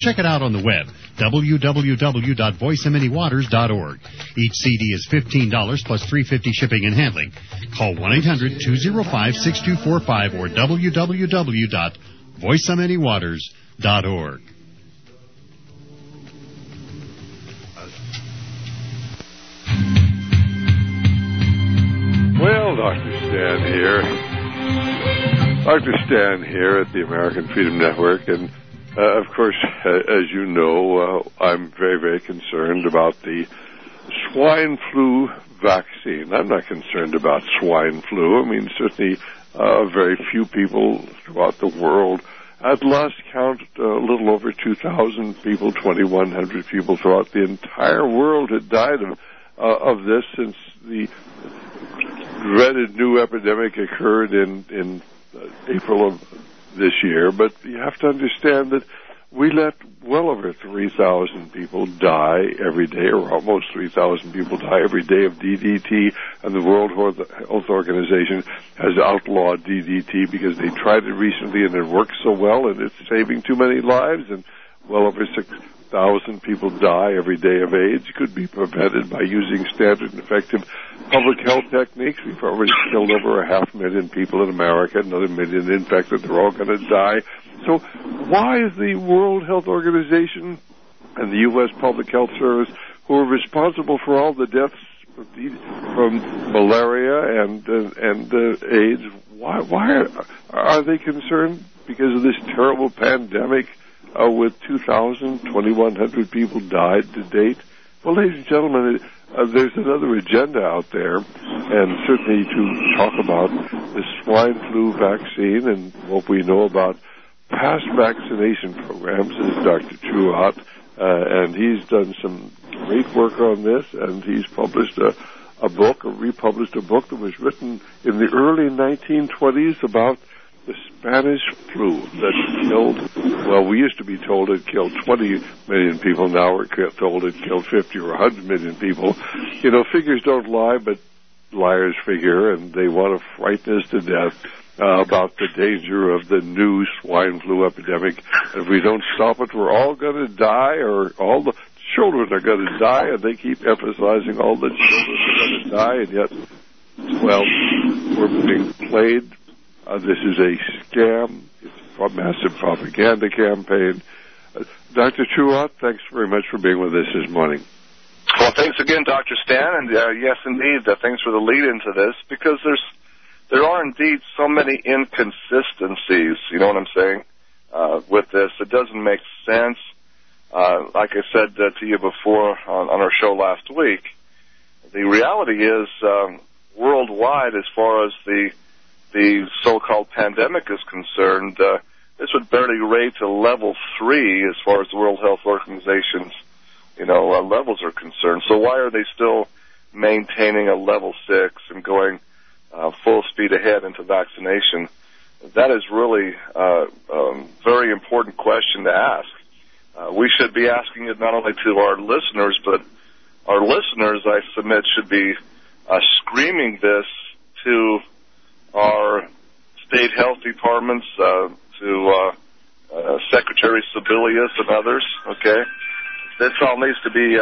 Check it out on the web, www.voiceomanywaters.org. Each CD is $15 plus $3.50 shipping and handling. Call 1-800-205-6245 or www.voiceomanywaters.org. Well, Dr. Stan here at the American Freedom Network, and of course, as you know, I'm very, very concerned about the swine flu vaccine. I'm not concerned about swine flu. I mean, certainly very few people throughout the world. At last count, a little over 2,000 people, 2,100 people throughout the entire world had died of this since the dreaded new epidemic occurred in April of this year. But you have to understand that we let well over 3,000 people die every day, or almost 3,000 people die every day of DDT, and the World Health Organization has outlawed DDT because they tried it recently and it works so well and it's saving too many lives, and well over 6,000 people die every day of AIDS. Could be prevented by using standard and effective public health techniques. We've already killed over 500,000 people in America, another million infected. They're all going to die. So why is the World Health Organization and the U.S. Public Health Service, who are responsible for all the deaths from malaria and AIDS, why are they concerned because of this terrible pandemic with 2,100 people died to date? Well, ladies and gentlemen, there's another agenda out there, and certainly to talk about the swine flu vaccine and what we know about past vaccination programs is Dr. Truott, and he's done some great work on this, and he's published a book, or republished a book that was written in the early 1920s about the Spanish flu that killed, well, we used to be told it killed 20 million people. Now we're told it killed 50 or 100 million people. You know, figures don't lie, but liars figure, and they want to frighten us to death about the danger of the new swine flu epidemic. If we don't stop it, we're all going to die, or all the children are going to die, and they keep emphasizing all the children are going to die, and yet, well, we're being played. This is a scam. It's a massive propaganda campaign. Dr. Truott, thanks very much for being with us this morning. Well, thanks again, Dr. Stan, and yes, indeed, thanks for the lead into this, because there are indeed so many inconsistencies, you know what I'm saying, with this. It doesn't make sense. Like I said to you before on our show last week, the reality is worldwide, as far as the so-called pandemic is concerned, this would barely rate to level 3 as far as the World Health Organization's, levels are concerned. So why are they still maintaining a level 6 and going full speed ahead into vaccination? That is really a very important question to ask. We should be asking it not only to our listeners, but our listeners, I submit, should be screaming this to our state health departments, to Secretary Sebelius and others, okay? This all needs to be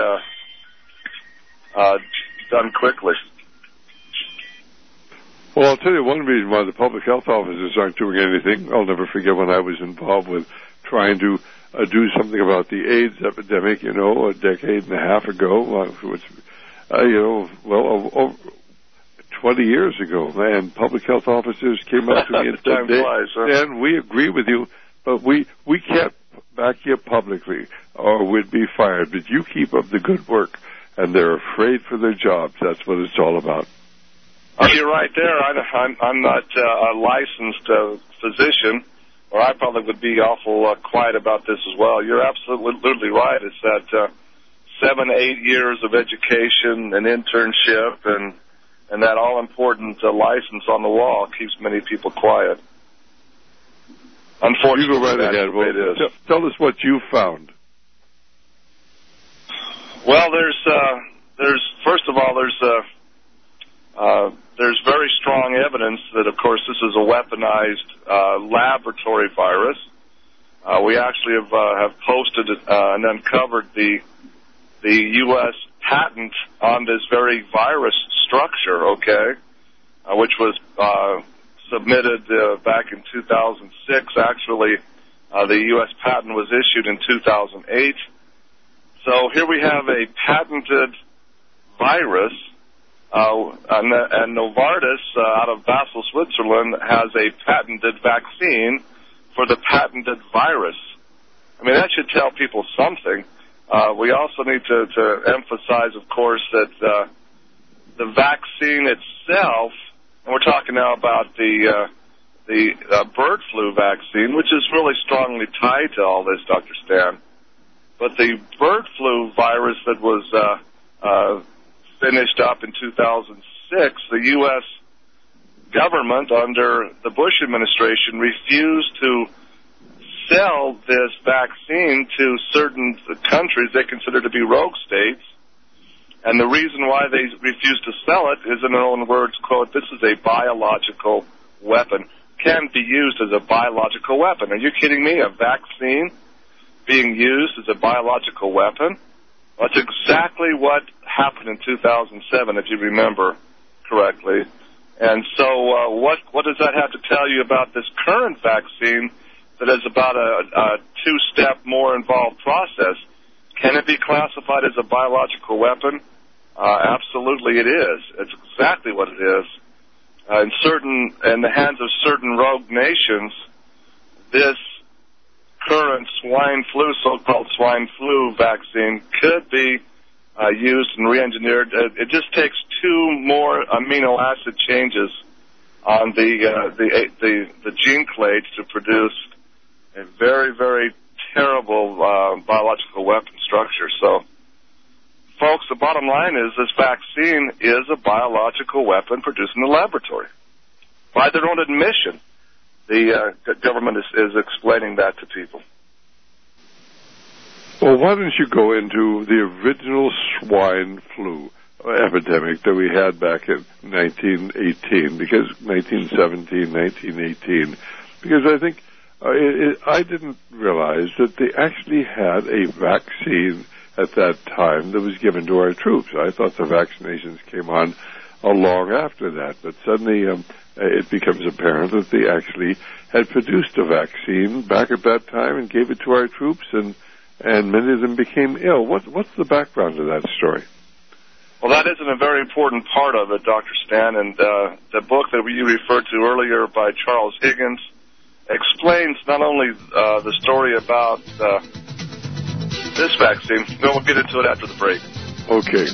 done quickly. Well, I'll tell you one reason why the public health officers aren't doing anything. I'll never forget when I was involved with trying to do something about the AIDS epidemic, a decade and a half ago, over 20 years ago, and public health officers came up to me and said, Dan, we agree with you, but we can't back you up publicly or we'd be fired, but you keep up the good work. And they're afraid for their jobs. That's what it's all about. Oh, you're right there. I'm not a licensed physician, or I probably would be awful quiet about this as well. You're absolutely right. It's that 7-8 years of education and internship and that all-important license on the wall keeps many people quiet. Unfortunately, you go right ahead. Well, tell us what you found. Well, there's first of all, there's very strong evidence that, of course, this is a weaponized laboratory virus. We actually have posted and uncovered the U.S. patent on this very virus structure, okay, which was submitted back in 2006. Actually, the U.S. patent was issued in 2008. So here we have a patented virus, and Novartis out of Basel, Switzerland, has a patented vaccine for the patented virus. I mean, that should tell people something. We also need to emphasize, of course, that the vaccine itself, and we're talking now about the bird flu vaccine, which is really strongly tied to all this, Dr. Stan. But the bird flu virus that was finished up in 2006, the U.S. government under the Bush administration refused to sell this vaccine to certain countries they consider to be rogue states. And the reason why they refused to sell it is, in their own words, quote, "This is a biological weapon, can be used as a biological weapon." Are you kidding me? A vaccine being used as a biological weapon? That's exactly what happened in 2007, if you remember correctly. And so what does that have to tell you about this current vaccine that is about a two-step more involved process? Can it be classified as a biological weapon? Absolutely it is. It's exactly what it is. In the hands of certain rogue nations, this current swine flu, so-called swine flu vaccine, could be used and re-engineered. It just takes 2 more amino acid changes on the gene clade to produce a very, very terrible biological weapon structure. So, folks, the bottom line is this vaccine is a biological weapon produced in the laboratory. By their own admission, the government is explaining that to people. Well, why don't you go into the original swine flu epidemic that we had back in 1918, because 1917, 1918, because I think I didn't realize that they actually had a vaccine at that time that was given to our troops. I thought the vaccinations came on long after that, but suddenly it becomes apparent that they actually had produced a vaccine back at that time and gave it to our troops, and many of them became ill. What's the background to that story? Well, that isn't a very important part of it, Dr. Stan, and the book that you referred to earlier by Charles Higgins explains not only the story about this vaccine, but we'll get into it after the break. Okay.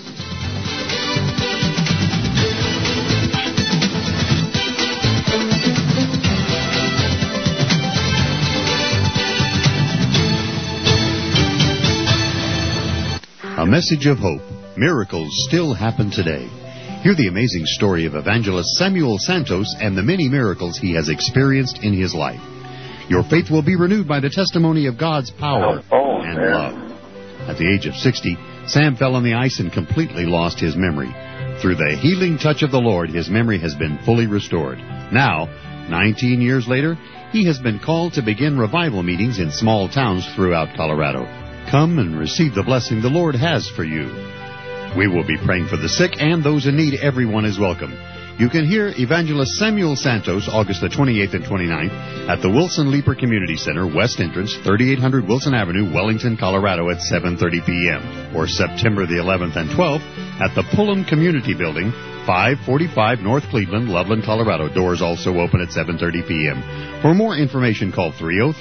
A message of hope. Miracles still happen today. Hear the amazing story of evangelist Samuel Santos and the many miracles he has experienced in his life. Your faith will be renewed by the testimony of God's power and love. At the age of 60, Sam fell on the ice and completely lost his memory. Through the healing touch of the Lord, his memory has been fully restored. Now, 19 years later, he has been called to begin revival meetings in small towns throughout Colorado. Come and receive the blessing the Lord has for you. We will be praying for the sick and those in need. Everyone is welcome. You can hear Evangelist Samuel Santos August the 28th and 29th at the Wilson Leeper Community Center, West Entrance, 3800 Wilson Avenue, Wellington, Colorado at 7:30 p.m. Or September the 11th and 12th at the Pullum Community Building, 545 North Cleveland, Loveland, Colorado. Doors also open at 7:30 p.m. For more information, call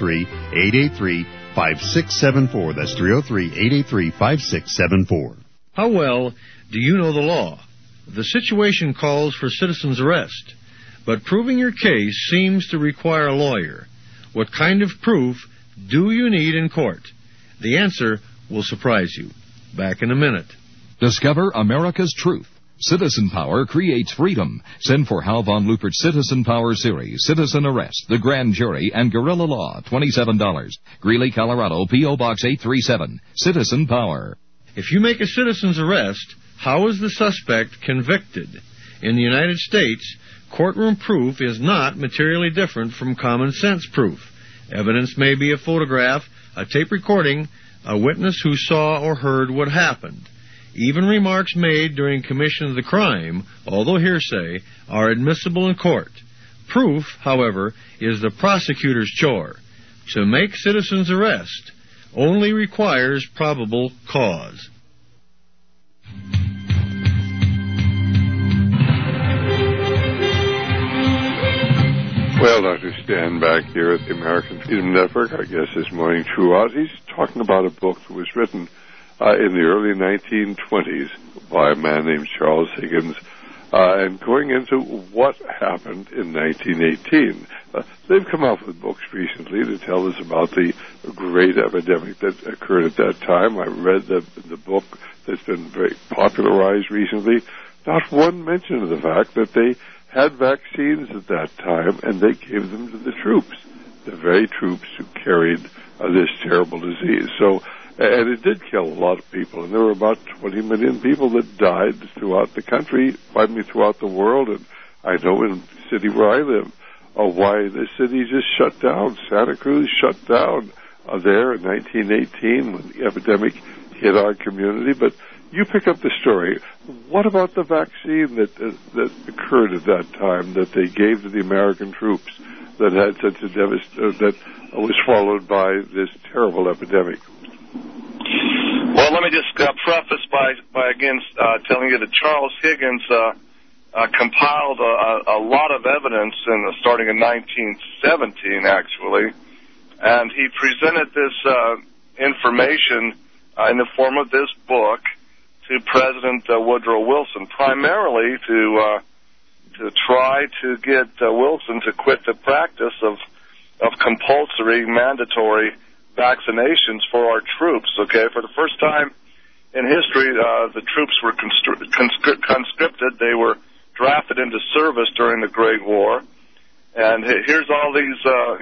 303-883-5674. That's 303-883-5674. How well do you know the law? The situation calls for citizen's arrest, but proving your case seems to require a lawyer. What kind of proof do you need in court? The answer will surprise you. Back in a minute. Discover America's truth. Citizen Power creates freedom. Send for Hal von Lupert's Citizen Power series, Citizen Arrest, The Grand Jury, and Guerrilla Law, $27. Greeley, Colorado, P.O. Box 837. Citizen Power. If you make a citizen's arrest, how is the suspect convicted? In the United States, courtroom proof is not materially different from common sense proof. Evidence may be a photograph, a tape recording, a witness who saw or heard what happened. Even remarks made during commission of the crime, although hearsay, are admissible in court. Proof, however, is the prosecutor's chore. To make citizen's arrest only requires probable cause. Well, Dr. Stan back here at the American Freedom Network, our guest this morning, throughout. He's talking about a book that was written in the early 1920s by a man named Charles Higgins, and going into what happened in 1918. They've come out with books recently to tell us about the great epidemic that occurred at that time. I read the book that's been very popularized recently. Not one mention of the fact that they had vaccines at that time, and they gave them to the troops, the very troops who carried this terrible disease. So, and it did kill a lot of people, and there were about 20 million people that died throughout the country, throughout the world, and I know in the city where I live, why the city just shut down. Santa Cruz shut down there in 1918 when the epidemic hit our community. But you pick up the story. What about the vaccine that occurred at that time that they gave to the American troops that had such a that was followed by this terrible epidemic? Well, let me just preface by again telling you that Charles Higgins compiled a lot of evidence starting in 1917, actually, and he presented this information in the form of this book to President Woodrow Wilson, primarily to try to get Wilson to quit the practice of compulsory, mandatory vaccinations for our troops. Okay, for the first time in history, the troops were conscripted. They were drafted into service during the Great War, and here's all these,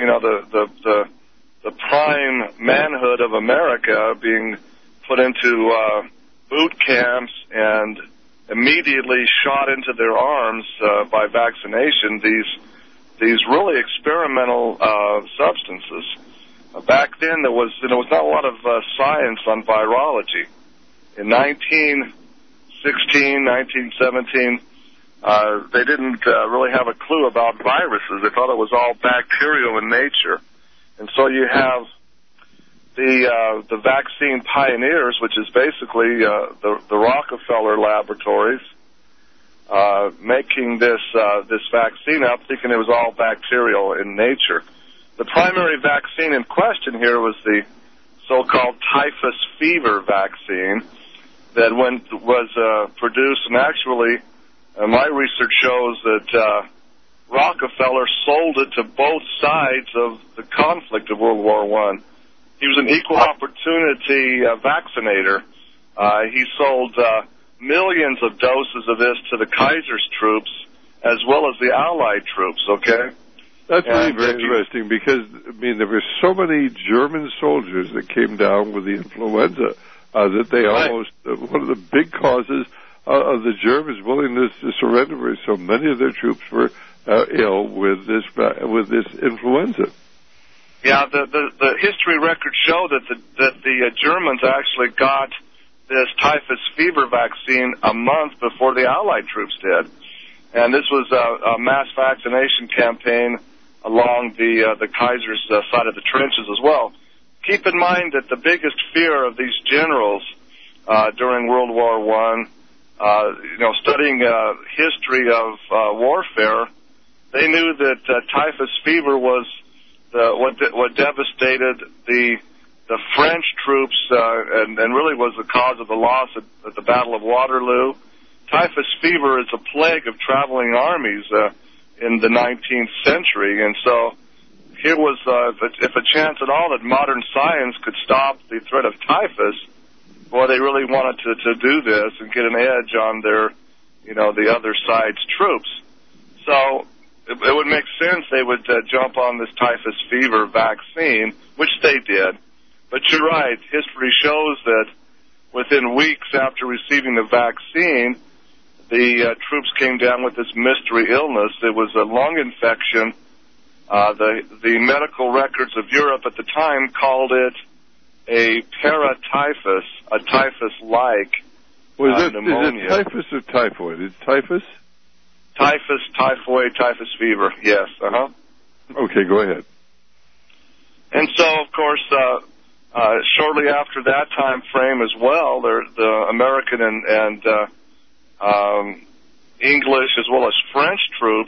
the prime manhood of America being put into boot camps and immediately shot into their arms by vaccination. These really experimental substances. Back then, there was not a lot of science on virology. In 1916, 1917, they didn't really have a clue about viruses. They thought it was all bacterial in nature. And so you have the vaccine pioneers, which is basically the Rockefeller laboratories, making this vaccine up, thinking it was all bacterial in nature. The primary vaccine in question here was the so-called typhus fever vaccine that was produced, and actually my research shows that Rockefeller sold it to both sides of the conflict of World War I. He was an equal opportunity vaccinator. He sold millions of doses of this to the Kaiser's troops as well as the Allied troops, okay? That's really very interesting because, I mean, there were so many German soldiers that came down with the influenza that they almost, one of the big causes of the Germans' willingness to surrender was so many of their troops were ill with this influenza. Yeah, the history records show that the Germans actually got this typhus fever vaccine a month before the Allied troops did. And this was a mass vaccination campaign along the Kaiser's side of the trenches as well. Keep in mind that the biggest fear of these generals during World War I, studying history of warfare, they knew that typhus fever was what devastated the French troops and really was the cause of the loss at the Battle of Waterloo. Typhus fever is a plague of traveling armies in the 19th century, and so here was, if a chance at all that modern science could stop the threat of typhus, boy, they really wanted to do this and get an edge on their, the other side's troops. So it would make sense they would jump on this typhus fever vaccine, which they did. But you're right, history shows that within weeks after receiving the vaccine, the troops came down with this mystery illness. It was a lung infection The medical records of Europe at the time called it a paratyphus, a typhus-like pneumonia. Is it typhus or typhoid? It's typhus? Typhus, typhoid, typhus fever, yes, Okay, go ahead. And so, of course, shortly after that time frame as well, the American and English as well as French troops,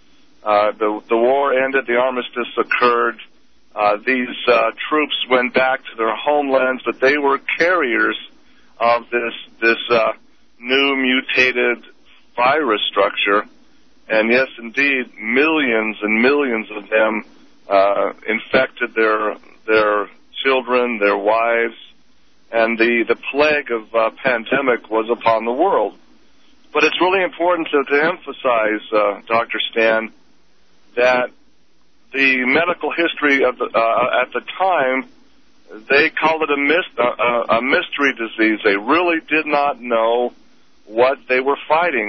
the war ended, the armistice occurred. These troops went back to their homelands, but they were carriers of this new mutated virus structure. And yes, indeed, millions and millions of them infected their children, their wives, and the plague of pandemic was upon the world. But it's really important to emphasize, Dr. Stan, that the medical history of at the time, they called it a mystery disease. They really did not know what they were fighting.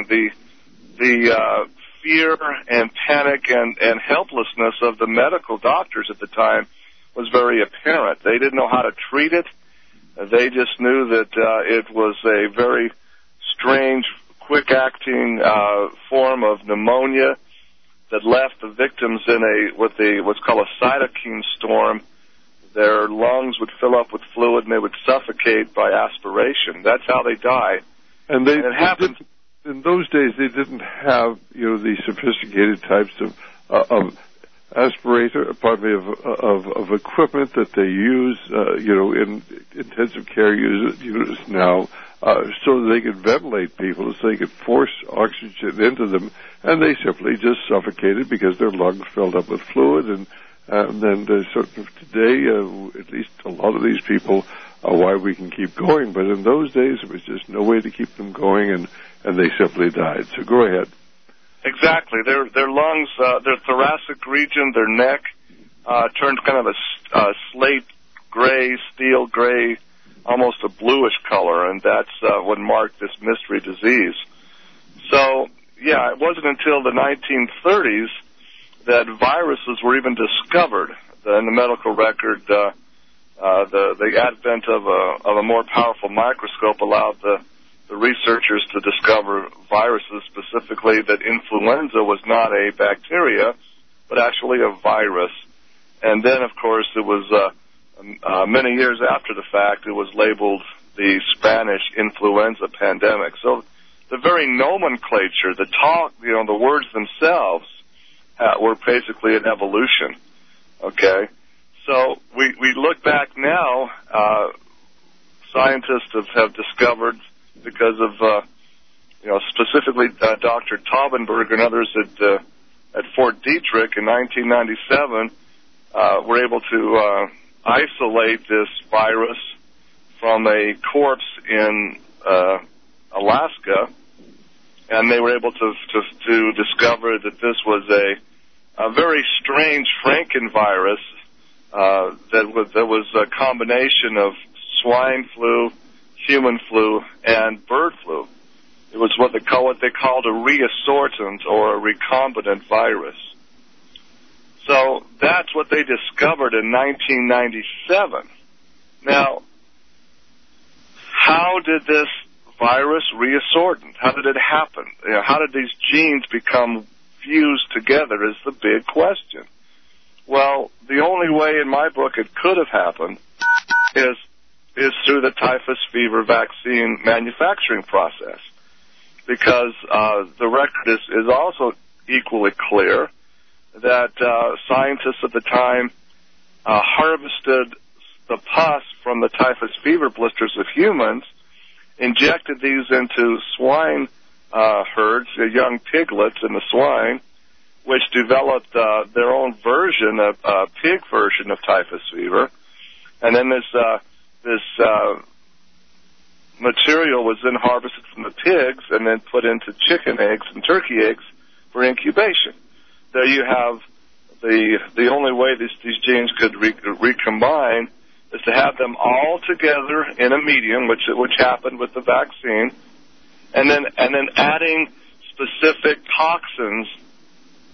The fear and panic and helplessness of the medical doctors at the time was very apparent. They didn't know how to treat it. They just knew that it was a very strange, quick-acting form of pneumonia that left the victims in what's called a cytokine storm. Their lungs would fill up with fluid and they would suffocate by aspiration. That's how they die. And it happened. In those days, they didn't have, these sophisticated types of aspirator, of equipment that they use, in intensive care units now, so that they could ventilate people, so they could force oxygen into them, and they simply just suffocated because their lungs filled up with fluid. And then sort of today, at least a lot of these people are why we can keep going. But in those days, there was just no way to keep them going, and they simply died. So go ahead. Exactly. Their lungs, their thoracic region, their neck, turned kind of a slate gray, steel gray, almost a bluish color, and that's what marked this mystery disease. So, yeah, it wasn't until the 1930s that viruses were even discovered. In the medical record, the advent of a more powerful microscope allowed the researchers to discover viruses, specifically that influenza was not a bacteria, but actually a virus. And then, of course, it was many years after the fact, it was labeled the Spanish influenza pandemic. So the very nomenclature, the talk, the words themselves were basically an evolution. Okay? So we look back now, scientists have discovered, because of, specifically Dr. Taubenberg and others at Fort Detrick in 1997, were able to isolate this virus from a corpse in Alaska, and they were able to discover that this was a very strange Frankenvirus that was a combination of swine flu, human flu, and bird flu. It was what they called a reassortant or a recombinant virus. So that's what they discovered in 1997. Now, how did this virus reassortant? How did it happen? How did these genes become fused together is the big question. Well, the only way in my book it could have happened is through the typhus fever vaccine manufacturing process, because the record is also equally clear that scientists at the time harvested the pus from the typhus fever blisters of humans, injected these into swine herds, young piglets in the swine, which developed their own version, a pig version of typhus fever, and then this material was then harvested from the pigs and then put into chicken eggs and turkey eggs for incubation. There you have the only way these genes could recombine is to have them all together in a medium, which happened with the vaccine, and then adding specific toxins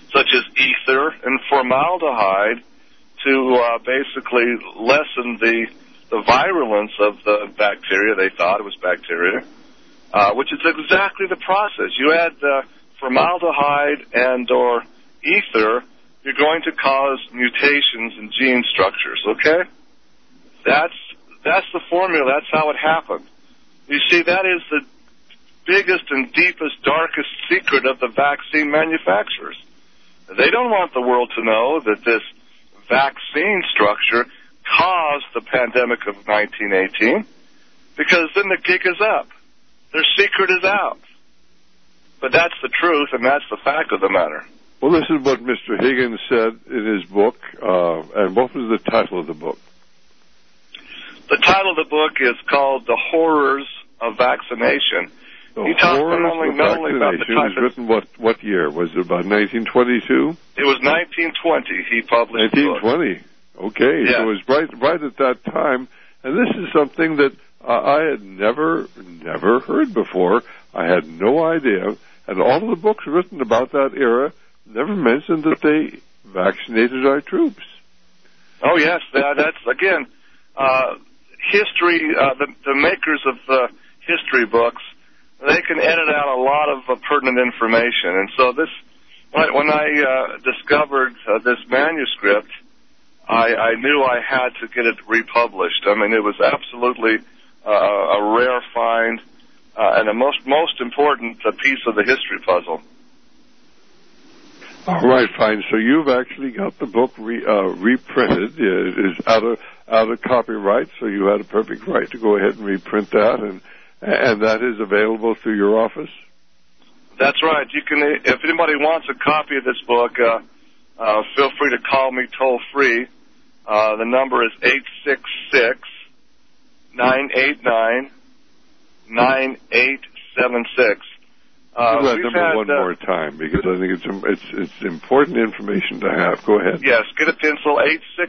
such as ether and formaldehyde to basically lessen the virulence of the bacteria. They thought it was bacteria, which is exactly the process. You add formaldehyde and or ether, you're going to cause mutations in gene structures, okay? That's the formula. That's how it happened. You see, that is the biggest and deepest, darkest secret of the vaccine manufacturers. They don't want the world to know that this vaccine structure caused the pandemic of 1918, because then the gig is up. Their secret is out. But that's the truth, and that's the fact of the matter. Well, this is what Mr. Higgins said in his book, and what was the title of the book? The title of the book is called The Horrors of Vaccination. He talked not only about the type. It was written what year? Was it about 1922? It was 1920 he published 1920. Okay, yeah. So it was right at that time. And this is something that I had never heard before. I had no idea. And all of the books written about that era never mentioned that they vaccinated our troops. Oh, yes. That's, again, history, the makers of history books, they can edit out a lot of pertinent information. And so when I discovered this manuscript, I knew I had to get it republished. I mean, it was absolutely a rare find and a most important piece of the history puzzle. All right, fine. So you've actually got the book reprinted. It is out of copyright, so you had a perfect right to go ahead and reprint that, and that is available through your office? That's right. You can, if anybody wants a copy of this book, feel free to call me toll free. The number is 866-989-9876. That number one more time, because I think it's important information to have. Go ahead. Yes, get a pencil.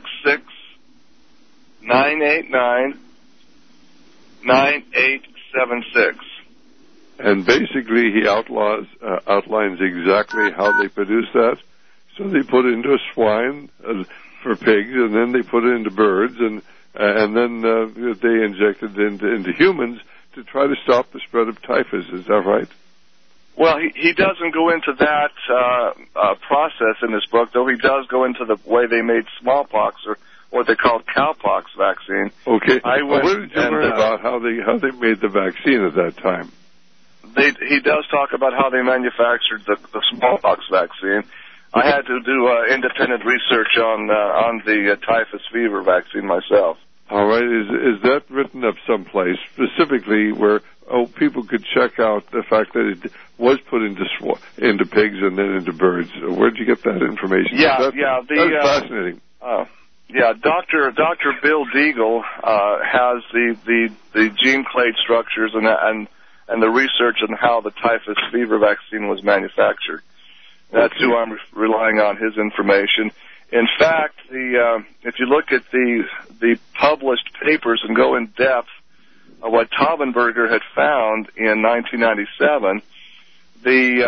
866-989-9876. And basically, he outlines exactly how they produce that. So they put it into a swine for pigs, and then they put it into birds, and then they inject it into humans to try to stop the spread of typhus. Is that right? Well, he doesn't go into that process in this book, though he does go into the way they made smallpox, or what they called cowpox vaccine. Okay. What did you learn about how they made the vaccine at that time? He does talk about how they manufactured the smallpox vaccine. I had to do independent research on the typhus fever vaccine myself. All right. Is that written up someplace specifically where people could check out the fact that it was put into pigs and then into birds? Where did you get that information? Yeah, that's fascinating. Yeah, Dr. Bill Deagle has the gene clade structures and the research on how the typhus fever vaccine was manufactured. That's who I'm relying on, his information. In fact, if you look at the published papers and go in depth of what Taubenberger had found in 1997, the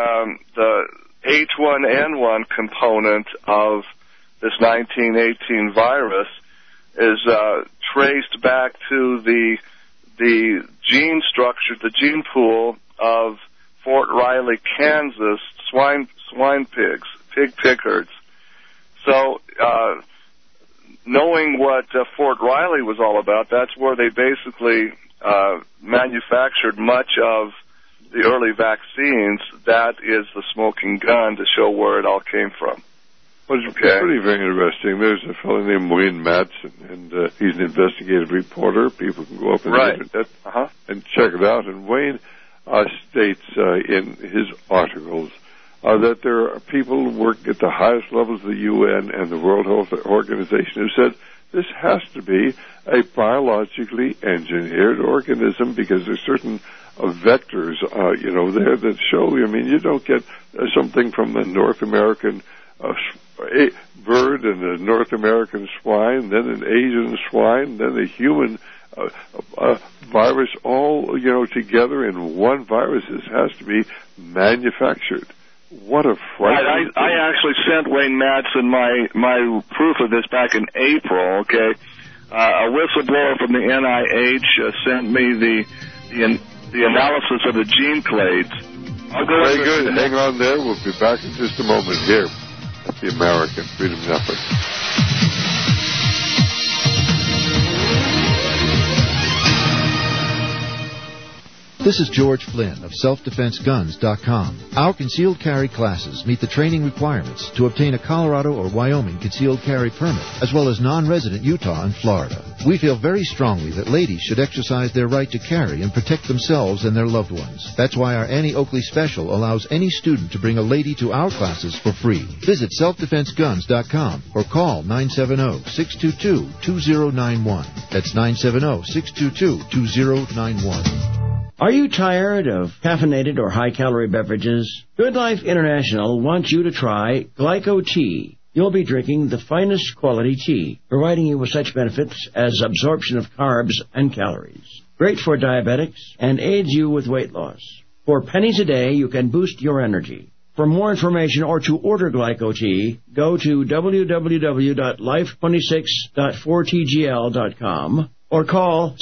H1N1 component of this 1918 virus is traced back to the gene structure, the gene pool of Fort Riley, Kansas swine pigs, pig herds. So, knowing what Fort Riley was all about, that's where they basically manufactured much of the early vaccines. That is the smoking gun to show where it all came from. Well, it's pretty very interesting. There's a fellow named Wayne Madsen, and he's an investigative reporter. People can go up on the internet and check it out. And Wayne states in his articles that there are people who work at the highest levels of the UN and the World Health Organization who said this has to be a biologically engineered organism because there's certain vectors, there that show. I mean, you don't get something from the North American bird and a North American swine, then an Asian swine, then a human virus, all together in one virus. This has to be manufactured. What a frightening thing. I actually sent Wayne Madsen my proof of this back in April, okay? A whistleblower from the NIH sent me the analysis of the gene clades. Very good. Hang on there. We'll be back in just a moment here at the American Freedom Network. This is George Flynn of SelfDefenseGuns.com. Our concealed carry classes meet the training requirements to obtain a Colorado or Wyoming concealed carry permit, as well as non-resident Utah and Florida. We feel very strongly that ladies should exercise their right to carry and protect themselves and their loved ones. That's why our Annie Oakley special allows any student to bring a lady to our classes for free. Visit SelfDefenseGuns.com or call 970-622-2091. That's 970-622-2091. Are you tired of caffeinated or high-calorie beverages? Good Life International wants you to try Glyco Tea. You'll be drinking the finest quality tea, providing you with such benefits as absorption of carbs and calories. Great for diabetics and aids you with weight loss. For pennies a day, you can boost your energy. For more information or to order Glyco Tea, go to www.life26.4tgl.com. or call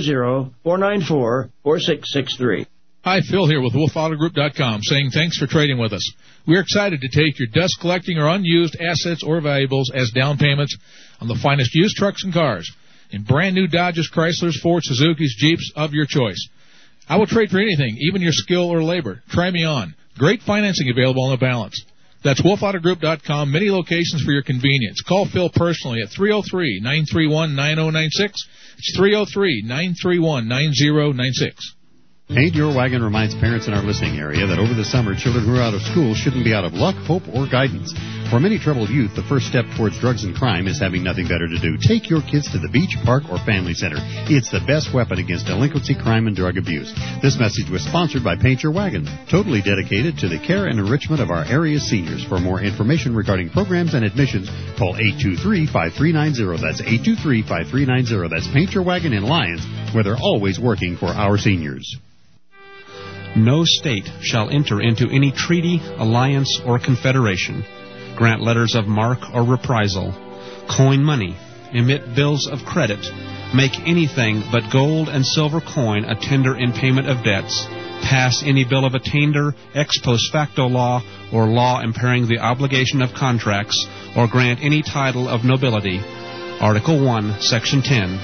720-494-4663. Hi, Phil here with WolfAutoGroup.com saying thanks for trading with us. We're excited to take your dust collecting or unused assets or valuables as down payments on the finest used trucks and cars in brand new Dodges, Chryslers, Fords, Suzuki's, Jeeps of your choice. I will trade for anything, even your skill or labor. Try me on. Great financing available on the balance. That's WolfAutoGroup.com, many locations for your convenience. Call Phil personally at 303-931-9096. It's 303-931-9096. Paint Your Wagon reminds parents in our listening area that over the summer, children who are out of school shouldn't be out of luck, hope, or guidance. For many troubled youth, the first step towards drugs and crime is having nothing better to do. Take your kids to the beach, park, or family center. It's the best weapon against delinquency, crime, and drug abuse. This message was sponsored by Paint Your Wagon, totally dedicated to the care and enrichment of our area's seniors. For more information regarding programs and admissions, call 823-5390. That's 823-5390. That's Paint Your Wagon in Lyons, where they're always working for our seniors. No state shall enter into any treaty, alliance, or confederation, grant letters of marque or reprisal, coin money, emit bills of credit, make anything but gold and silver coin a tender in payment of debts, pass any bill of attainder, ex post facto law, or law impairing the obligation of contracts, or grant any title of nobility. Article 1, Section 10.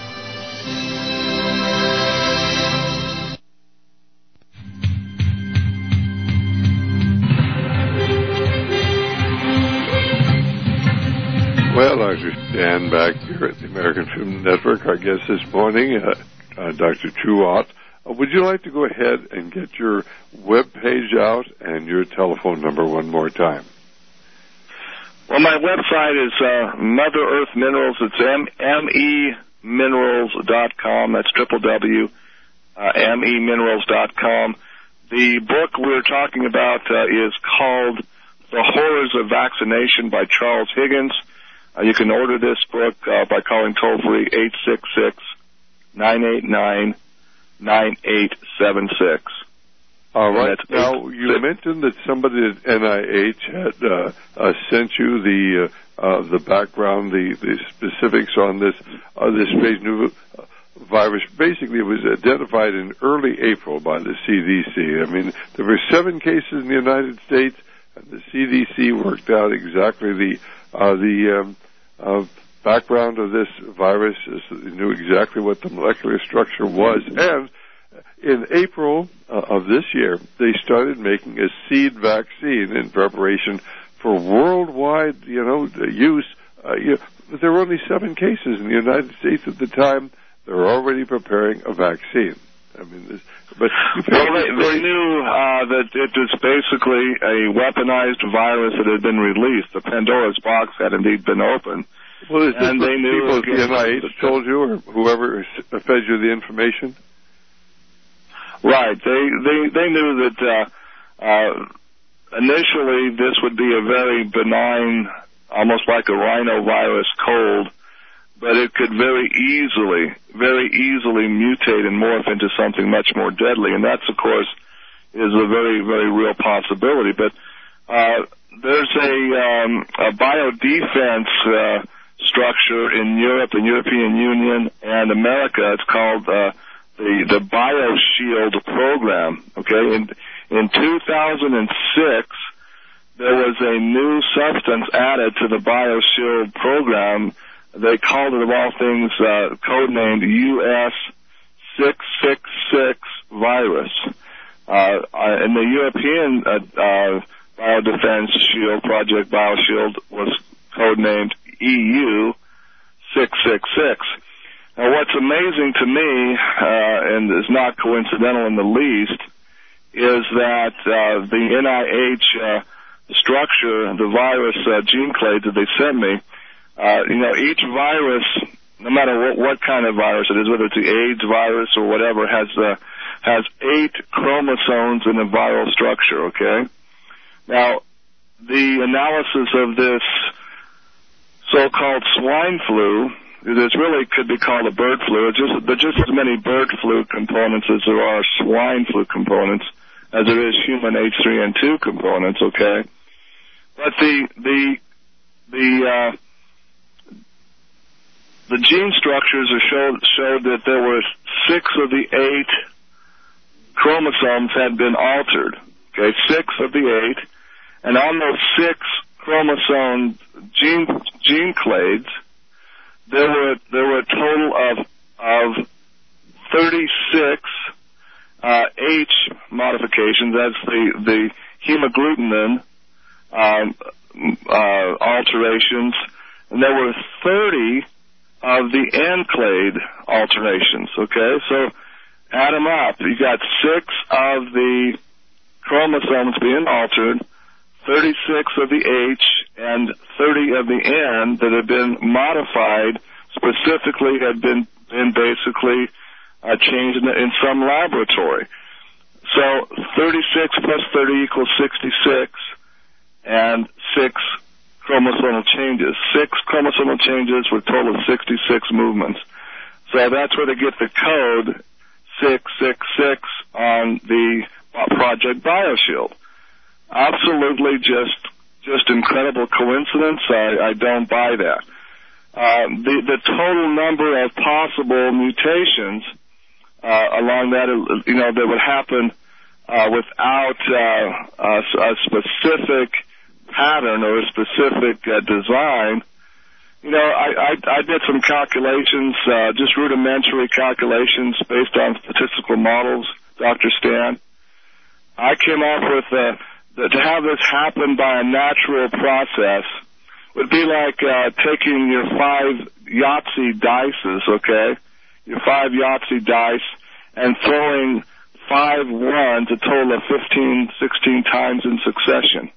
Well, Dr. Stan back here at the American Freedom Network. Our guest this morning, Dr. Truott. Would you like to go ahead and get your web page out and your telephone number one more time? Well, my website is Mother Earth Minerals. It's meminerals.com. That's www.meminerals.com. The book we're talking about is called The Horrors of Vaccination by Charles Higgins. You can order this book by calling toll-free 866-989-9876. All right. Now, you mentioned that somebody at NIH had sent you the background, the specifics on this strange new virus. Basically, it was identified in early April by the CDC. I mean, there were 7 cases in the United States, and the CDC worked out exactly the background of this virus. They knew exactly what the molecular structure was. And in April of this year, they started making a seed vaccine in preparation for worldwide, use. There were only 7 cases in the United States at the time. They were already preparing a vaccine. I mean, they knew that it was basically a weaponized virus that had been released. The Pandora's box had indeed been opened. Well, is this what people at the NIH told you, or whoever fed you the information? Right. They knew that initially this would be a very benign, almost like a rhinovirus cold, but it could very easily mutate and morph into something much more deadly. And that's, of course, is a very, very real possibility. But there's a biodefense structure in Europe, the European Union, and America. It's called the BioShield program. Okay, in 2006, there was a new substance added to the BioShield program. They called it, of all things, codenamed US666 virus. And the European Biodefense Shield Project, BioShield, was codenamed EU666. Now, what's amazing to me, and is not coincidental in the least, is that the NIH structure, the virus gene clades that they sent me, each virus, no matter what kind of virus it is, whether it's the AIDS virus or whatever, has 8 chromosomes in a viral structure, okay? Now, the analysis of this so-called swine flu, this really could be called a bird flu. There's just as many bird flu components as there are swine flu components, as there is human H3N2 components, okay? But the gene structures showed that there were 6 of the 8 chromosomes had been altered. Okay, 6 of the 8, and on those 6 chromosome gene clades, there were a total of 36 H modifications. That's the hemagglutinin alterations, and there were 30 of the N clade alterations. Okay, so add them up. You got 6 of the chromosomes being altered, 36 of the H, and 30 of the N that had been modified, specifically had been basically changed in some laboratory. So 36 plus 30 equals 66, and 6 chromosomal changes. 6 chromosomal changes with a total of 66 movements. So that's where they get the code 666 on the Project BioShield. Absolutely just incredible coincidence. I don't buy that. The total number of possible mutations along that, that would happen without a specific pattern or a specific design. I did some calculations, just rudimentary calculations based on statistical models, Dr. Stan. I came up with to have this happen by a natural process would be like taking your 5 Yahtzee dices, okay? Your 5 Yahtzee dice, and throwing 5 ones, a total of 15, 16 times in succession.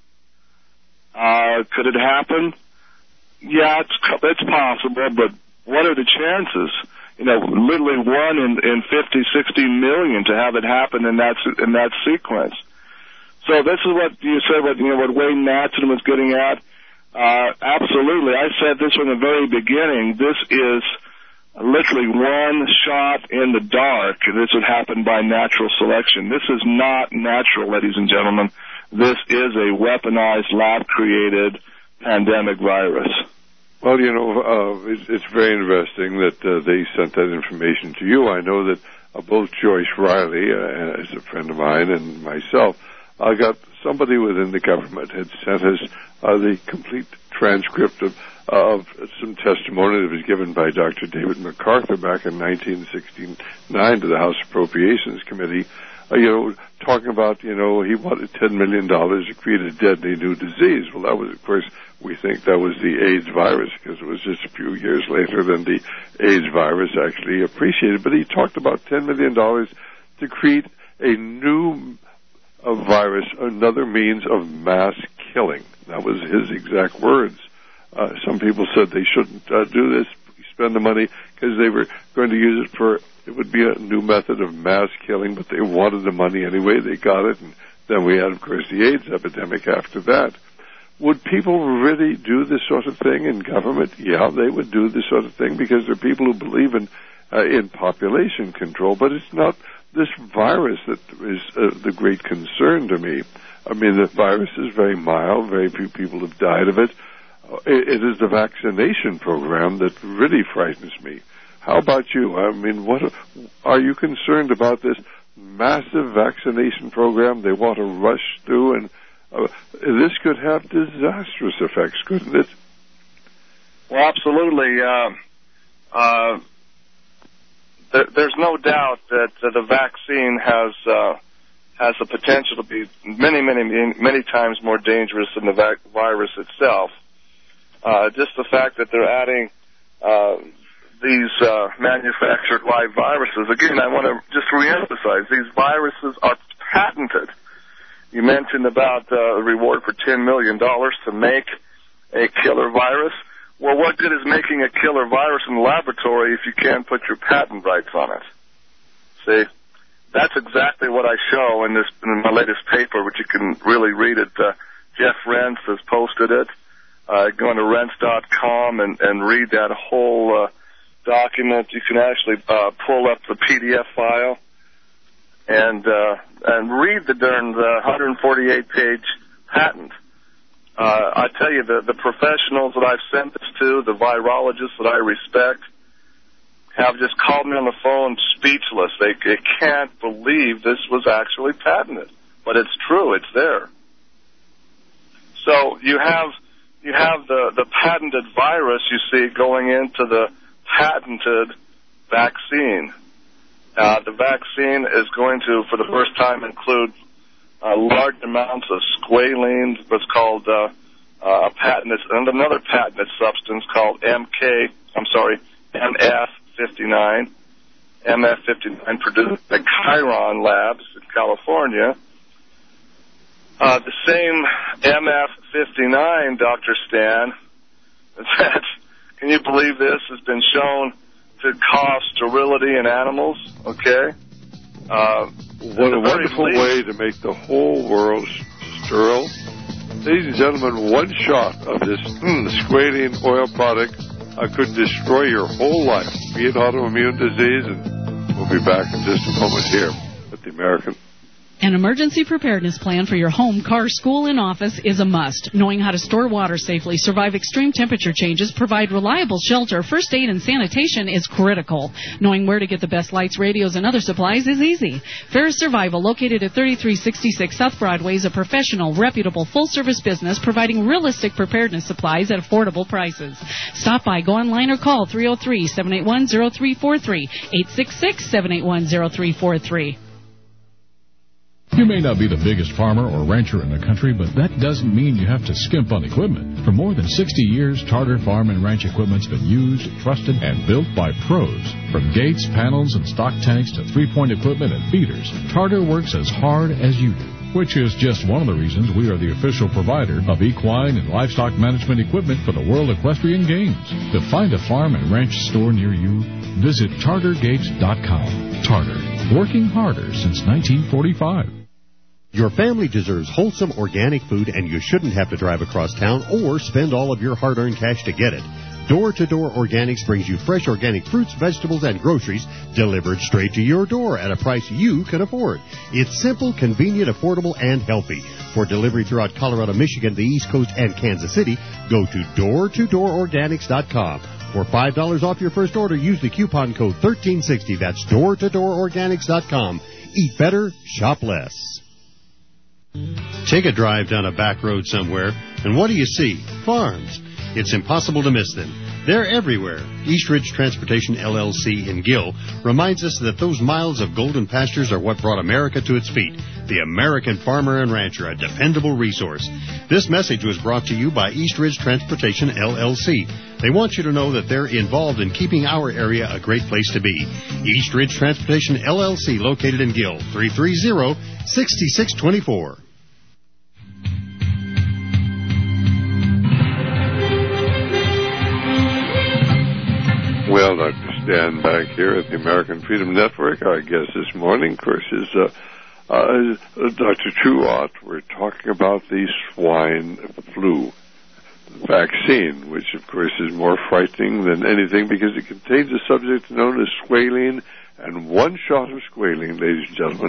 Could it happen? Yeah, it's possible, but what are the chances? Literally 1 in 50, 60 million to have it happen in that sequence. So this is what you said, what Wayne Madsen was getting at. Absolutely. I said this from the very beginning. This is literally one shot in the dark. This would happen by natural selection. This is not natural, ladies and gentlemen. This is a weaponized, lab-created pandemic virus. Well, it's very interesting that they sent that information to you. I know that both Joyce Riley, as a friend of mine, and myself, got somebody within the government had sent us the complete transcript of some testimony that was given by Dr. David MacArthur back in 1969 to the House Appropriations Committee, talking about, he wanted $10 million to create a deadly new disease. Well, that was, of course, we think that was the AIDS virus, because it was just a few years later than the AIDS virus actually appreciated. But he talked about $10 million to create a new virus, another means of mass killing. That was his exact words. Some people said they shouldn't do this, spend the money, because they were going to use it for, it would be a new method of mass killing, but they wanted the money anyway. They got it, and then we had, of course, the AIDS epidemic after that. Would people really do this sort of thing in government? Yeah, they would do this sort of thing because they're people who believe in population control, but it's not this virus that is the great concern to me. I mean, the virus is very mild. Very few people have died of it. It is the vaccination program that really frightens me. How about you? I mean, what are you concerned about this massive vaccination program they want to rush through? And this could have disastrous effects, couldn't it? Well, absolutely. There's no doubt that the vaccine has the potential to be many times more dangerous than the virus itself. Just the fact that they're adding these manufactured live viruses. Again, I want to just reemphasize, these viruses are patented. You mentioned about a reward for $10 million to make a killer virus. Well, what good is making a killer virus in the laboratory if you can't put your patent rights on it? See, that's exactly what I show in my latest paper, which you can really read it. Jeff Rense has posted it. Go into Rense.com and read that whole document. You can actually pull up the PDF file and read the darn 148-page patent. I tell you, the professionals that I've sent this to, the virologists that I respect, have just called me on the phone speechless. They can't believe this was actually patented. But it's true. It's there. So you have the patented virus, you see, going into the patented vaccine. The vaccine is going to, for the first time, include large amounts of squalene, what's called a patented, and another patented substance called MF59. MF59 produced by Chiron Labs in California. The same MF59, Dr. Stan, that, can you believe this, has been shown to cause sterility in animals, okay? What a wonderful way to make the whole world sterile. Ladies and gentlemen, one shot of this squalene oil product could destroy your whole life, be it autoimmune disease, and we'll be back in just a moment here at the American. An emergency preparedness plan for your home, car, school, and office is a must. Knowing how to store water safely, survive extreme temperature changes, provide reliable shelter, first aid, and sanitation is critical. Knowing where to get the best lights, radios, and other supplies is easy. Ferris Survival, located at 3366 South Broadway, is a professional, reputable, full-service business providing realistic preparedness supplies at affordable prices. Stop by, go online, or call 303-781-0343, 866-781-0343. You may not be the biggest farmer or rancher in the country, but that doesn't mean you have to skimp on equipment. For more than 60 years, Tarter Farm and Ranch equipment's been used, trusted, and built by pros. From gates, panels, and stock tanks to three-point equipment and feeders, Tarter works as hard as you do, which is just one of the reasons we are the official provider of equine and livestock management equipment for the World Equestrian Games. To find a farm and ranch store near you, visit TarterGates.com. Tarter, working harder since 1945. Your family deserves wholesome organic food, and you shouldn't have to drive across town or spend all of your hard-earned cash to get it. Door-to-Door Organics brings you fresh organic fruits, vegetables, and groceries delivered straight to your door at a price you can afford. It's simple, convenient, affordable, and healthy. For delivery throughout Colorado, Michigan, the East Coast, and Kansas City, go to doortodoororganics.com. For $5 off your first order, use the coupon code 1360. That's doortodoororganics.com. Eat better, shop less. Take a drive down a back road somewhere, and what do you see? Farms. It's impossible to miss them. They're everywhere. East Ridge Transportation, LLC in Gill reminds us that those miles of golden pastures are what brought America to its feet. The American farmer and rancher, a dependable resource. This message was brought to you by East Ridge Transportation, LLC. They want you to know that they're involved in keeping our area a great place to be. East Ridge Transportation, LLC, located in Gill, 330-6624. Well, Dr. Stan back here at the American Freedom Network. Our guest this morning, of course, is Dr. Truott. We're talking about the swine flu vaccine, which, of course, is more frightening than anything because it contains a substance known as squalene, and one shot of squalene, ladies and gentlemen,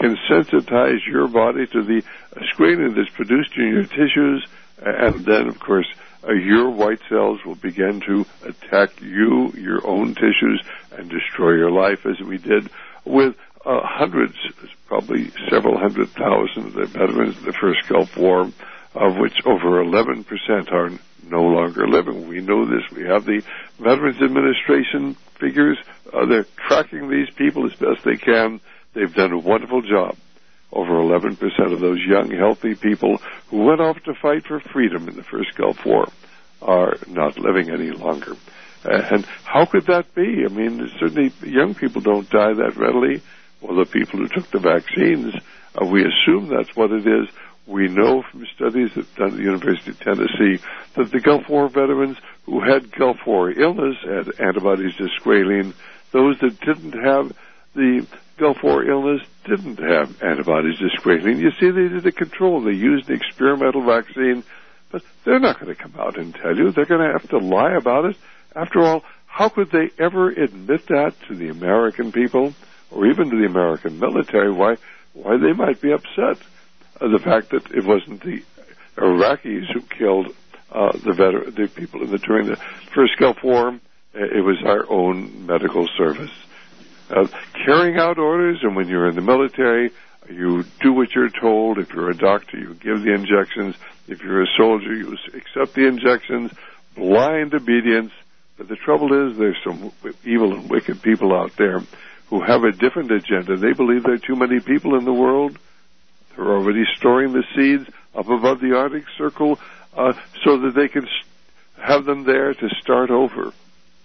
can sensitize your body to the squalene that's produced in your tissues, and then, of course, your white cells will begin to attack you, your own tissues, and destroy your life, as we did with hundreds, probably several 100,000 of the veterans of the first Gulf War, of which over 11% are no longer living. We know this. We have the Veterans Administration figures. They're tracking these people as best they can. They've done a wonderful job. Over 11% of those young, healthy people who went off to fight for freedom in the first Gulf War are not living any longer. And how could that be? I mean, certainly young people don't die that readily. Well, the people who took the vaccines, we assume that's what it is. We know from studies that done at the University of Tennessee that the Gulf War veterans who had Gulf War illness had antibodies to squalene. Those that didn't have the Gulf War illness didn't have antibodies to squalene. You see, they did a control. They used an experimental vaccine, but they're not going to come out and tell you. They're going to have to lie about it. After all, how could they ever admit that to the American people or even to the American military? Why they might be upset. The fact that it wasn't the Iraqis who killed the people during the first Gulf War, it was our own medical service. Carrying out orders, and when you're in the military, you do what you're told. If you're a doctor, you give the injections. If you're a soldier, you accept the injections. Blind obedience. But the trouble is there's some evil and wicked people out there who have a different agenda. They believe there are too many people in the world. They're already storing the seeds up above the Arctic Circle so that they can have them there to start over.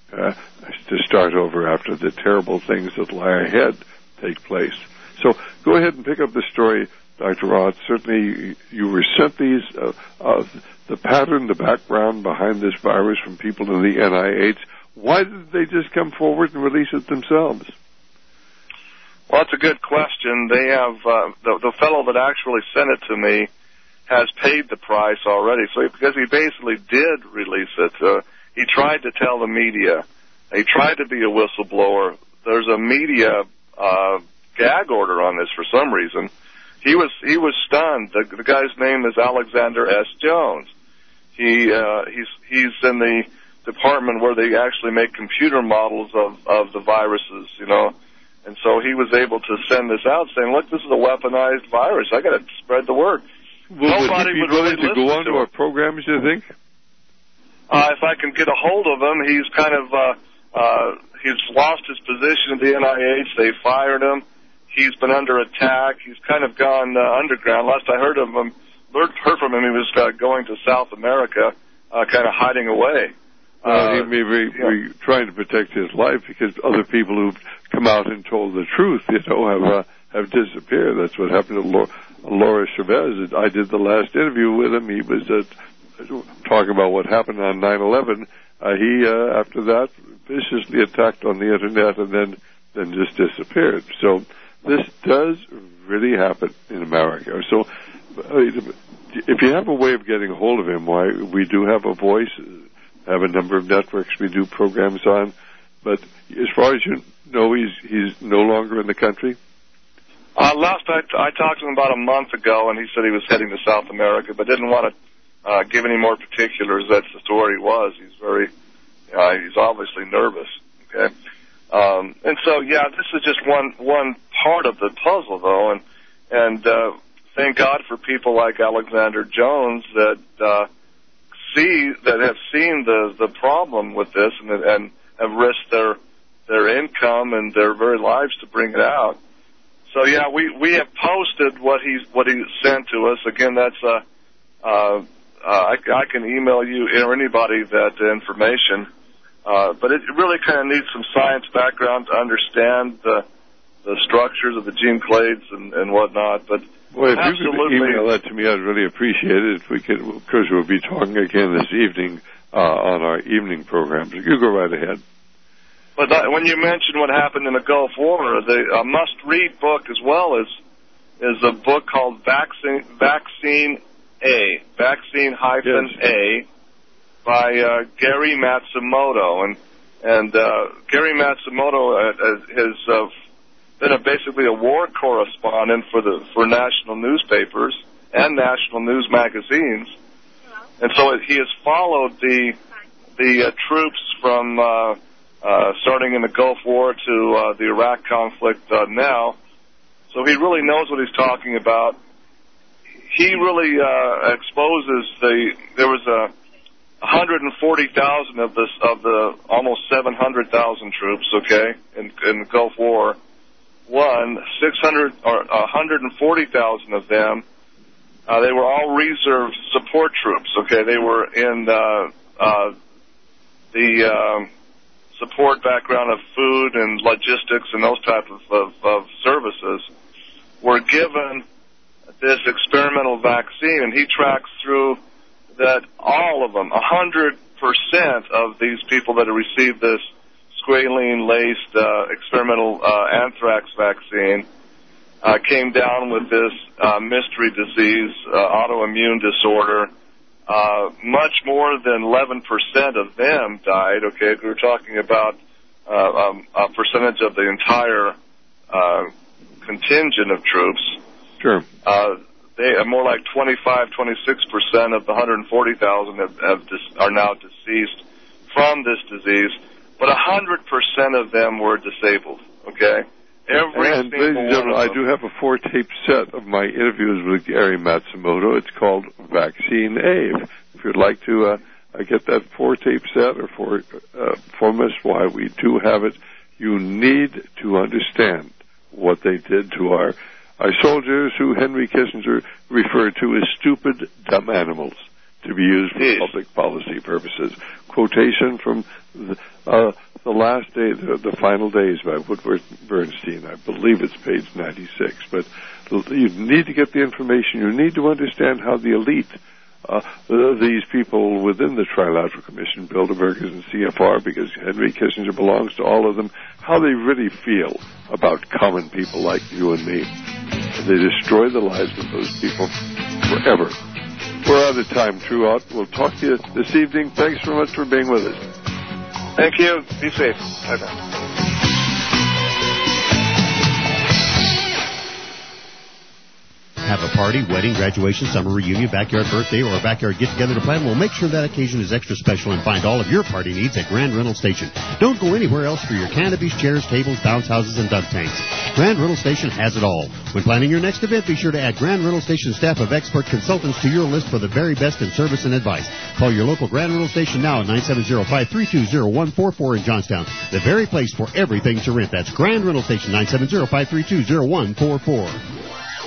After the terrible things that lie ahead take place. So go ahead and pick up the story, Dr. Roth. Certainly you were sent these, the pattern, the background behind this virus from people in the NIH. Why did they just come forward and release it themselves? Well, that's a good question. They have, the fellow that actually sent it to me has paid the price already. So because he basically did release it, he tried to tell the media. He tried to be a whistleblower. There's a media gag order on this for some reason. He was stunned. The guy's name is Alexander S. Jones. He's in the department where they actually make computer models of the viruses, you know. And so he was able to send this out saying, look, this is a weaponized virus. I got to spread the word. Nobody would willing to go on to our programs, you think? If I can get a hold of him, he's kind of, he's lost his position at the NIH. They fired him. He's been under attack. He's kind of gone underground. Last I heard from him, he was going to South America, kind of hiding away. He may be trying to protect his life because other people who've come out and told the truth, you know, have disappeared. That's what happened to Laura Chavez. I did the last interview with him. He was talking about what happened on 9/11. He, after that, viciously attacked on the Internet and then just disappeared. So this does really happen in America. So if you have a way of getting a hold of him, why we do have a voice, have a number of networks we do programs on, but as far as you know, he's no longer in the country? Last I talked to him about a month ago, and he said he was heading to South America, but didn't want to give any more particulars. That's just where he was. He's obviously nervous. Okay, and so this is just one part of the puzzle, though, and thank God for people like Alexander Jones that have seen the problem with this and have risked their income and their very lives to bring it out. So we have posted what he sent to us. Again, that's I can email you or anybody that information, but it really kind of needs some science background to understand the structures of the gene clades and whatnot. But well, if you could email that to me, I'd really appreciate it. If we could, because we'll be talking again this evening on our evening programs. You go right ahead. But when you mentioned what happened in the Gulf War, a must-read book as well is a book called Vaccine A, Vaccine-A, by Gary Matsumoto, and Gary Matsumoto been basically a war correspondent for national newspapers and national news magazines, and so he has followed the troops from starting in the Gulf War to the Iraq conflict now. So he really knows what he's talking about. He really exposes there was 140,000 of the almost 700,000 troops, okay, in the Gulf War. 140,000 of them, they were all reserve support troops, okay. They were in the support background of food and logistics and those types of services, were given this experimental vaccine, and he tracks through that all of them, 100% of these people that have received this squalene-laced experimental anthrax vaccine came down with this mystery disease, autoimmune disorder. Much more than 11% of them died, okay? We're talking about a percentage of the entire contingent of troops. Sure. They are more like 25-26% of the 140,000 are now deceased from this disease, but 100% of them were disabled, okay? And ladies and gentlemen, I do have a 4-tape set of my interviews with Gary Matsumoto. It's called Vaccine Ave. If you'd like to get that 4-tape set or from us, why we do have it, you need to understand what they did to our soldiers, who Henry Kissinger referred to as stupid, dumb animals, to be used for public policy purposes. Quotation from the last day, the final days by Woodward Bernstein. I believe it's page 96. But you need to get the information. You need to understand how the elite, these people within the Trilateral Commission, Bilderbergers and CFR, because Henry Kissinger belongs to all of them, how they really feel about common people like you and me. And they destroy the lives of those people forever. We're out of time, Truott. We'll talk to you this evening. Thanks very much for being with us. Thank you. Be safe. Bye-bye. Have a party, wedding, graduation, summer reunion, backyard birthday, or a backyard get-together to plan? Well, make sure that occasion is extra special and find all of your party needs at Grand Rental Station. Don't go anywhere else for your canopies, chairs, tables, bounce houses, and dug tanks. Grand Rental Station has it all. When planning your next event, be sure to add Grand Rental Station staff of expert consultants to your list for the very best in service and advice. Call your local Grand Rental Station now at 970-532-0144 in Johnstown. The very place for everything to rent. That's Grand Rental Station, 970-532-0144.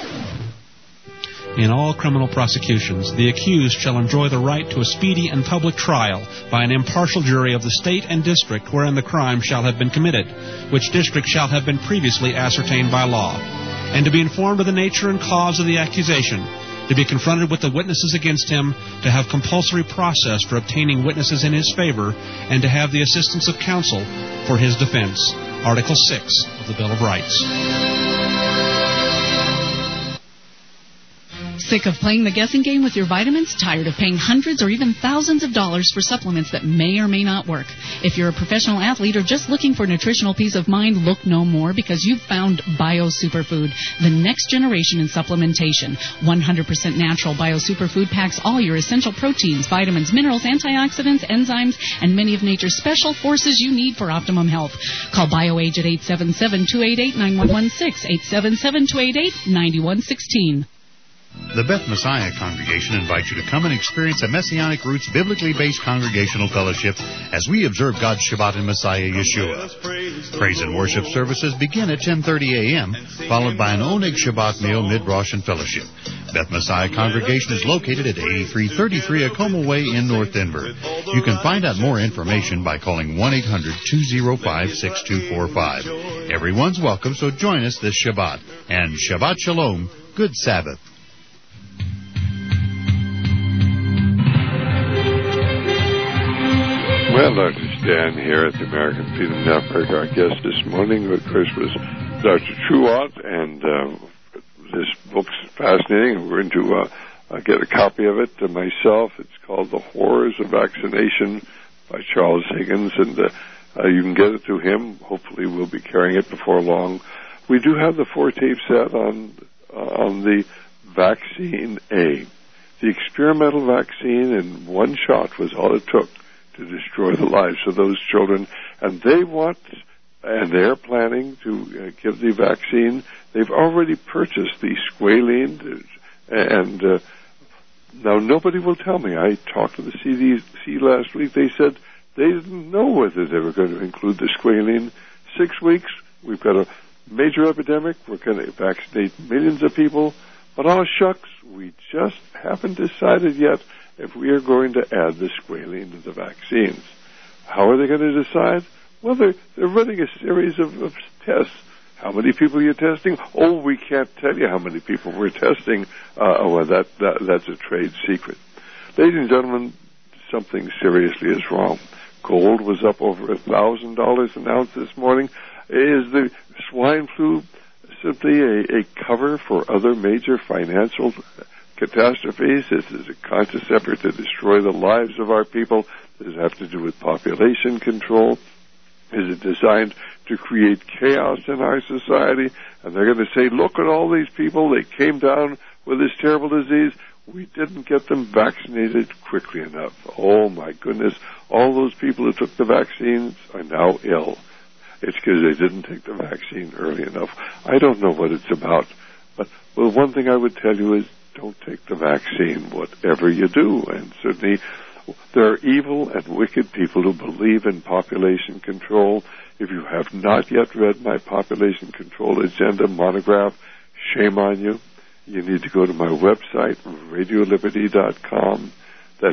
In all criminal prosecutions, the accused shall enjoy the right to a speedy and public trial by an impartial jury of the state and district wherein the crime shall have been committed, which district shall have been previously ascertained by law, and to be informed of the nature and cause of the accusation, to be confronted with the witnesses against him, to have compulsory process for obtaining witnesses in his favor, and to have the assistance of counsel for his defense. Article 6 of the Bill of Rights. Sick of playing the guessing game with your vitamins? Tired of paying hundreds or even thousands of dollars for supplements that may or may not work? If you're a professional athlete or just looking for nutritional peace of mind, look no more, because you've found Bio Superfood, the next generation in supplementation. 100% natural Bio Superfood packs all your essential proteins, vitamins, minerals, antioxidants, enzymes, and many of nature's special forces you need for optimum health. Call BioAge at 877-288-9116, 877-288-9116. The Beth Messiah Congregation invites you to come and experience a Messianic Roots biblically based congregational fellowship as we observe God's Shabbat in Messiah Yeshua. Praise and worship services begin at 10:30 a.m., followed by an Oneg Shabbat meal, mid-Rosh and fellowship. Beth Messiah Congregation is located at 8333 Acoma Way in North Denver. You can find out more information by calling 1-800-205-6245. Everyone's welcome, so join us this Shabbat. And Shabbat Shalom, good Sabbath. Well, Dr. Stan here at the American Freedom Network. Our guest this morning, of course, was Dr. Truott, and this book's fascinating. We're going to get a copy of it myself. It's called The Horrors of Vaccination by Charles Higgins, and you can get it through him. Hopefully we'll be carrying it before long. We do have the 4-tape set on the vaccine A. The experimental vaccine in one shot was all it took to destroy the lives of those children. And they're planning to give the vaccine. They've already purchased the squalene, and now nobody will tell me. I talked to the CDC last week. They said they didn't know whether they were going to include the squalene. 6 weeks, we've got a major epidemic. We're going to vaccinate millions of people. But oh shucks, we just haven't decided yet if we are going to add the squalene to the vaccines. How are they going to decide? Well, they're running a series of tests. How many people are you testing? Oh, we can't tell you how many people we're testing. Well, that's a trade secret. Ladies and gentlemen, something seriously is wrong. Gold was up over $1,000 an ounce this morning. Is the swine flu simply a cover for other major financial catastrophes? This is a conscious effort to destroy the lives of our people. Does it have to do with population control? Is it designed to create chaos in our society? And they're going to say, look at all these people. They came down with this terrible disease. We didn't get them vaccinated quickly enough. Oh, my goodness. All those people who took the vaccines are now ill. It's because they didn't take the vaccine early enough. I don't know what it's about. But one thing I would tell you is don't take the vaccine, whatever you do. And certainly there are evil and wicked people who believe in population control. If you have not yet read my population control agenda monograph, shame on you. You need to go to my website, RadioLiberty.com. That's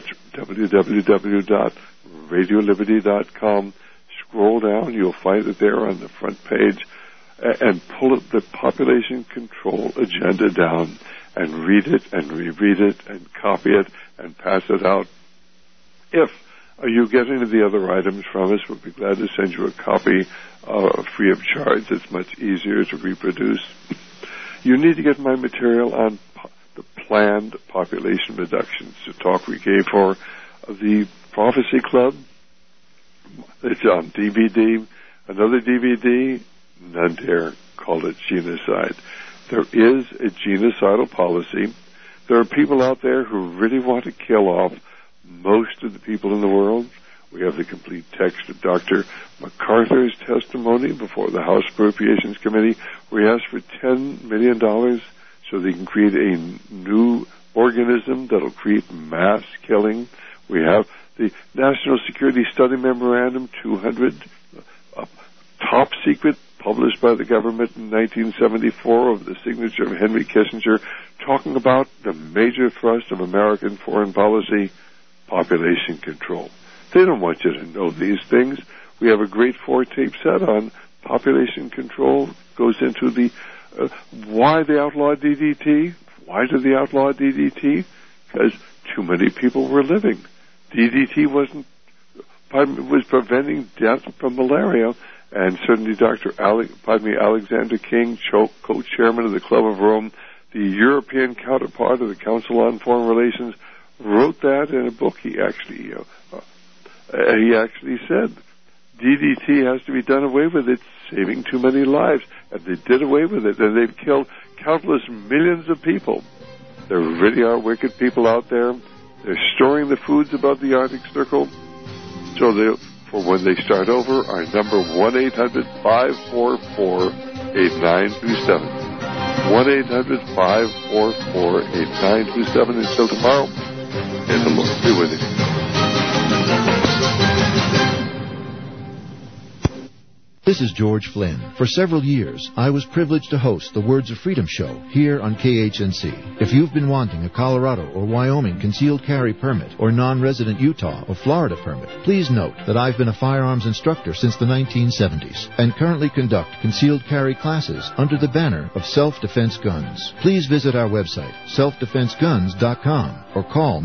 www.radioliberty.com. Scroll down, you'll find it there on the front page, and pull the population control agenda down and read it and reread it and copy it and pass it out. If you get any of the other items from us, we'll be glad to send you a copy free of charge. It's much easier to reproduce. You need to get my material on the planned population reductions, the talk we gave for the Prophecy Club. It's on DVD. Another DVD, none dare call it genocide. There is a genocidal policy. There are people out there who really want to kill off most of the people in the world. We have the complete text of Dr. MacArthur's testimony before the House Appropriations Committee, where he asked for $10 million so they can create a new organism that'll create mass killing. We have the National Security Study Memorandum 200, top secret, published by the government in 1974 of the signature of Henry Kissinger, talking about the major thrust of American foreign policy, population control. They don't want you to know these things. We have a great 4-tape set on population control. Goes into the why they outlawed DDT. Why did they outlaw DDT? Because too many people were living. DDT was preventing death from malaria, and certainly Alexander King, co-chairman of the Club of Rome, the European counterpart of the Council on Foreign Relations, wrote that in a book. He actually said DDT has to be done away with. It's saving too many lives, and they did away with it, and they've killed countless millions of people. There really are wicked people out there. They're storing the foods above the Arctic Circle, so for when they start over, our number 1-800-544-8927. 1-800-544-8927. Until tomorrow, may the Lord be with you. This is George Flynn. For several years, I was privileged to host the Words of Freedom show here on KHNC. If you've been wanting a Colorado or Wyoming concealed carry permit or non-resident Utah or Florida permit, please note that I've been a firearms instructor since the 1970s and currently conduct concealed carry classes under the banner of Self-Defense Guns. Please visit our website, selfdefenseguns.com, or call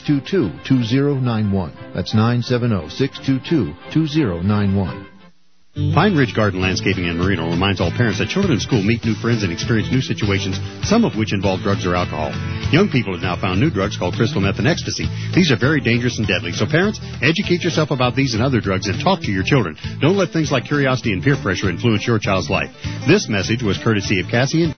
970-622-2091. That's 970-622-2091. Pine Ridge Garden Landscaping in Marino reminds all parents that children in school meet new friends and experience new situations, some of which involve drugs or alcohol. Young people have now found new drugs called crystal meth and ecstasy. These are very dangerous and deadly. So parents, educate yourself about these and other drugs and talk to your children. Don't let things like curiosity and peer pressure influence your child's life. This message was courtesy of Cassian.